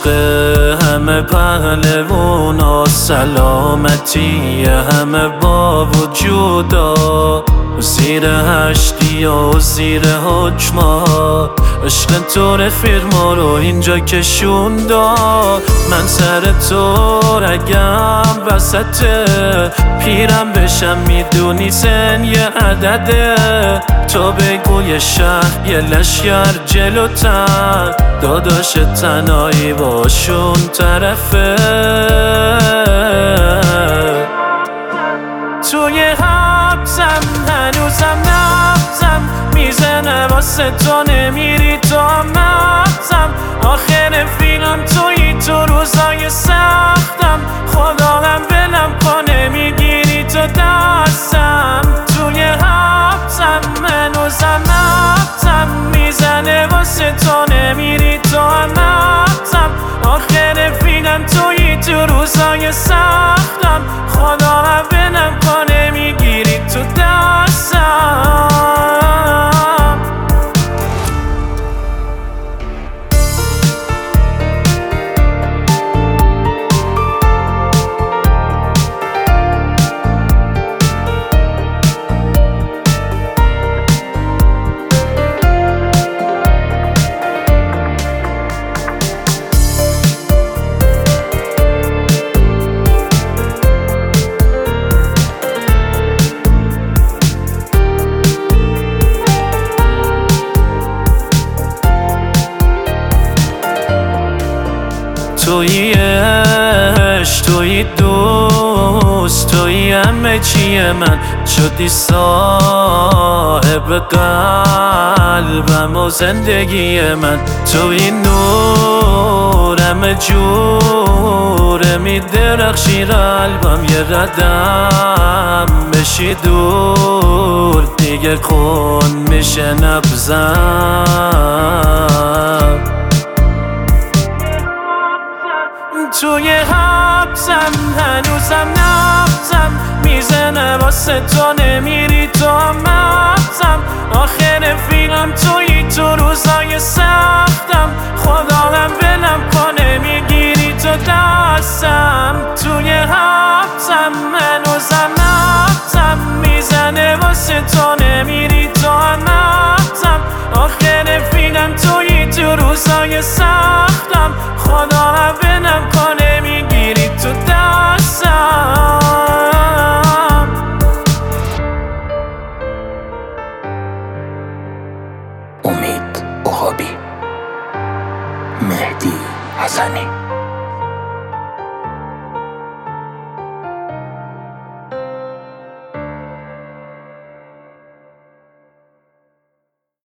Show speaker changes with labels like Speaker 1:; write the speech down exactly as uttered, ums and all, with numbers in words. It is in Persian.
Speaker 1: عشق همه پهلوونا، سلامتی همه با وجودا، زیر هشتی و زیر حکما، عشق تو رفیق ما رو اینجا کشوندا. من سر تو رگم وسطه، پیرم بشم میدونی سن یه عدده. تو بگو یه شهر یه لشگر جلوتر، داداش تنهایی باشون طرفه. توی حبسم هنوزم نبزم، میزنه واسه تو نمیری تو مغزم. آخر فیلم توی تو روزای سختم، خدا هم بلم کنه میگیری تو دستم. توی حبسم هنوزم نبزم، میزنه واسه تو نمیری تو مغزم. آخر فیلم توی تو روزای سختم، خدا هم بلم کنه میگیری تو دستم. توی عشق، توی دوست، توی همه چیه من، شدی صاحب قلبم و زندگی من. توی نور همه جوره، میدرخشی قلبم یه ردم بشی دور، دیگه خون میشه نبزم. توی حبسم هنوزم نبزم، میزنه واسه تو نمیری تو مغزم. آخر فیلم توی تو روزای سختم، خدا هم بلم کنه میگیری تو دستم. توی حبسم هنوزم نبزم، میزنه واسه تو نمیری تو مغزم. آخر فیلم توی تو روزای سختم، خدا هم بلم کنه میگیری تو دستم.
Speaker 2: امید عقابی، مهدی حسنی.